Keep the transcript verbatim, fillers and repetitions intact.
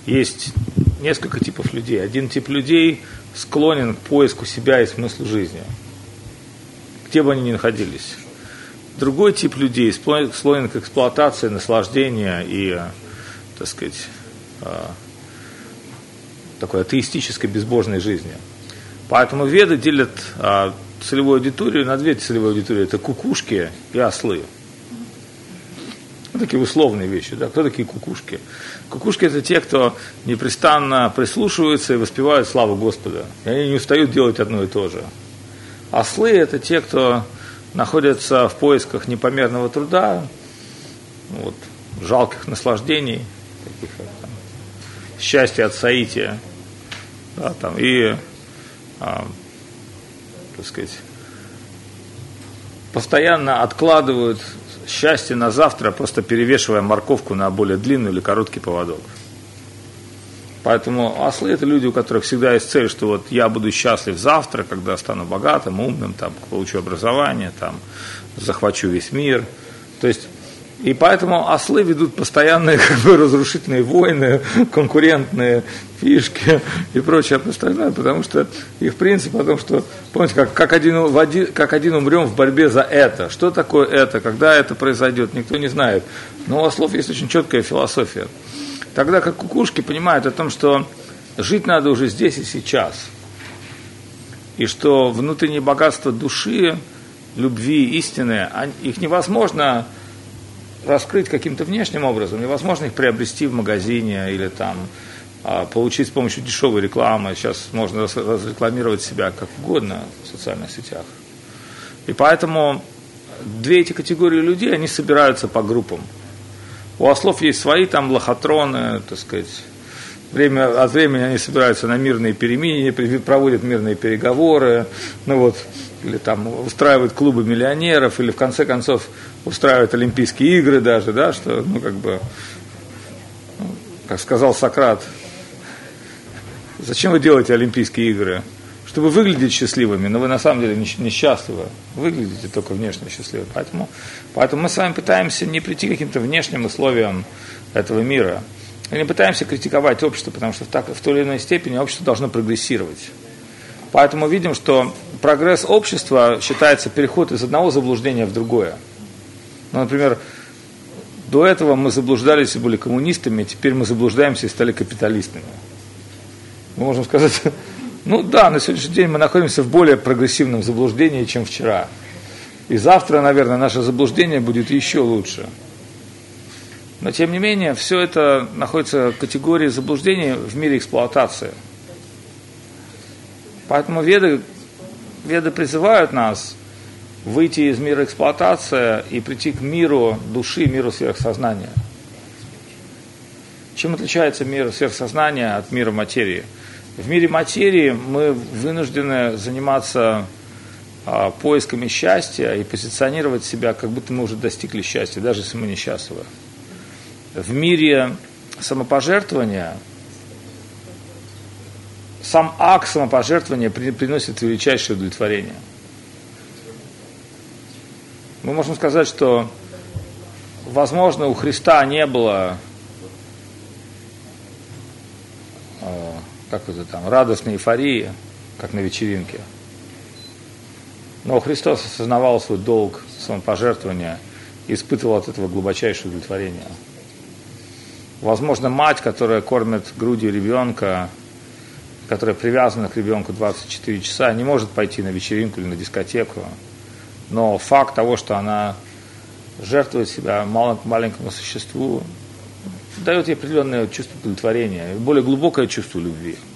есть несколько типов людей. Один тип людей склонен к поиску себя и смыслу жизни, где бы они ни находились. Другой тип людей склонен к эксплуатации, наслаждению и, так сказать, такой атеистической, безбожной жизни. Поэтому веды делят целевую аудиторию на две целевые аудитории. Это кукушки и ослы. Ну, такие условные вещи. Да? Кто такие кукушки? Кукушки – это те, кто непрестанно прислушиваются и воспевают славу Господа. И они не устают делать одно и то же. Ослы – это те, кто находятся в поисках непомерного труда, вот, жалких наслаждений, таких, там, счастья от соития, да, там, и, а, так сказать, постоянно откладывают счастье на завтра, просто перевешивая морковку на более длинный или короткий поводок. Поэтому ослы – это люди, у которых всегда есть цель, что вот я буду счастлив завтра, когда стану богатым, умным, там, получу образование, там, захвачу весь мир. То есть, и поэтому ослы ведут постоянные как бы, разрушительные войны, конкурентные фишки и прочее остальное, потому что их принцип о том, что, помните, как, как, один, в один, как один умрем в борьбе за это. Что такое это, когда это произойдет, никто не знает. Но у ослов есть очень четкая философия. Тогда как кукушки понимают о том, что жить надо уже здесь и сейчас. И что внутреннее богатство души, любви, истины, их невозможно раскрыть каким-то внешним образом, невозможно их приобрести в магазине или там получить с помощью дешевой рекламы. Сейчас можно разрекламировать себя как угодно в социальных сетях. И поэтому две эти категории людей, они собираются по группам. У ослов есть свои там лохотроны, так сказать, время от времени они собираются на мирные перемирия, проводят мирные переговоры, ну вот, или там устраивают клубы миллионеров, или в конце концов устраивают Олимпийские игры даже, да, что, ну, как бы, ну, как сказал Сократ, зачем вы делаете Олимпийские игры? Чтобы выглядеть счастливыми, но вы на самом деле несчастливы, выглядите только внешне счастливы. Поэтому, поэтому мы с вами пытаемся не прийти к каким-то внешним условиям этого мира. Мы не пытаемся критиковать общество, потому что в, так, в той или иной степени общество должно прогрессировать. Поэтому видим, что прогресс общества считается переход из одного заблуждения в другое. Ну, например, до этого мы заблуждались и были коммунистами, теперь мы заблуждаемся и стали капиталистами. Мы можем сказать... Ну да, на сегодняшний день мы находимся в более прогрессивном заблуждении, чем вчера. И завтра, наверное, наше заблуждение будет еще лучше. Но тем не менее, все это находится в категории заблуждений в мире эксплуатации. Поэтому веды, веды призывают нас выйти из мира эксплуатации и прийти к миру души, миру сверхсознания. Чем отличается мир сверхсознания от мира материи? В мире материи мы вынуждены заниматься а, поисками счастья и позиционировать себя, как будто мы уже достигли счастья, даже если мы несчастливы. В мире самопожертвования сам акт самопожертвования при, приносит величайшее удовлетворение. Мы можем сказать, что, возможно, у Христа не было как это там, радостной эйфории, как на вечеринке. Но Христос осознавал свой долг самопожертвования и испытывал от этого глубочайшее удовлетворение. Возможно, мать, которая кормит грудью ребенка, которая привязана к ребенку двадцать четыре часа, не может пойти на вечеринку или на дискотеку, но факт того, что она жертвует себя маленькому существу, дает ей определенное чувство удовлетворения, более глубокое чувство любви.